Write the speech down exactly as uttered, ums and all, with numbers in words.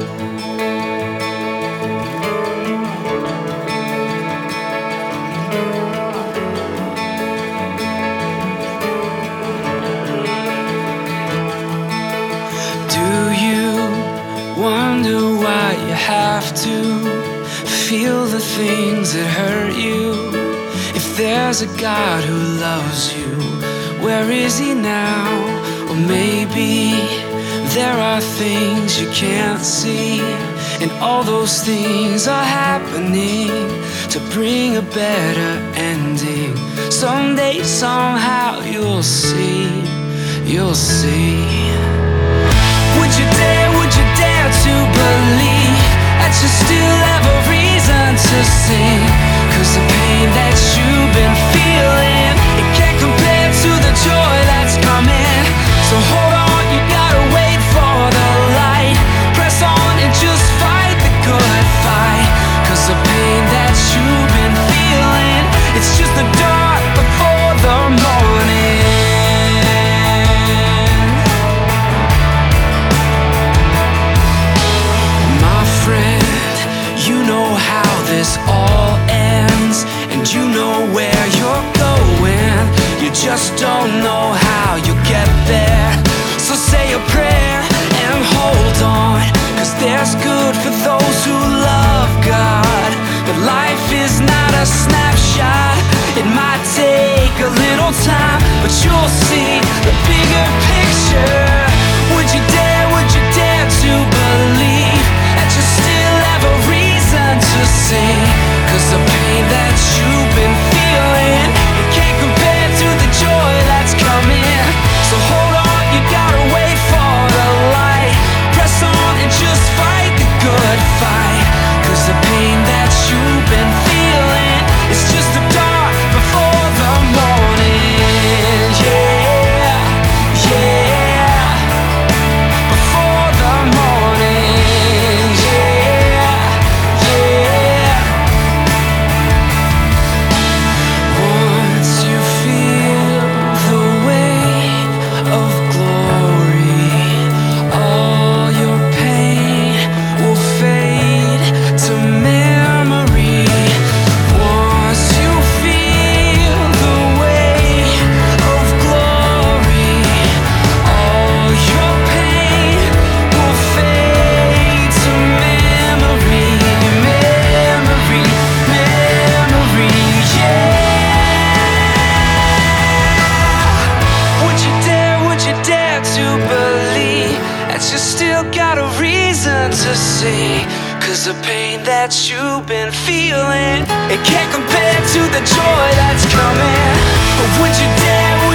Wonder why you have to feel the things that hurt you. If there's a God who loves you, where is he now? Or maybe there are things you can't see, and all those things are happening to bring a better ending. Someday, somehow, you'll see, you'll see. Would you dare, would you dare to believe that you still have a reason to sing? Cause the pain that you've been feeling, it can't compare to the joy that's coming. So hold on, you gotta wait for the light. Press on and just fight the good fight. Cause the pain that you've been feeling, it's just the dark before the morning. This all ends, and you know where you're going. You just don't know how you'll get there. So say a prayer and hold on, cause there's good for those who love God. But life is not a snapshot. It might take a little time, but you'll see the bigger picture. Would you dare, would you dare to believe that you still have a reason to sing? Cause the pain that you've been feeling, it can't compare to the joy that's coming. So hold on, you gotta wait for the light. Press on and just fight the good fight. Cause the pain that you've been feeling, it's just the dark before the morning. Yeah, yeah, before the morning. Yeah, yeah. Once you feel the weight of glory, all your pain will fade to memory. Once you feel the weight of glory, all your pain will fade to memory. Memory, memory, yeah. Would you dare, would you dare to believe that you still got a reason to see? Cause the pain that you've been feeling, it can't compare to the joy that's coming. But would you dare,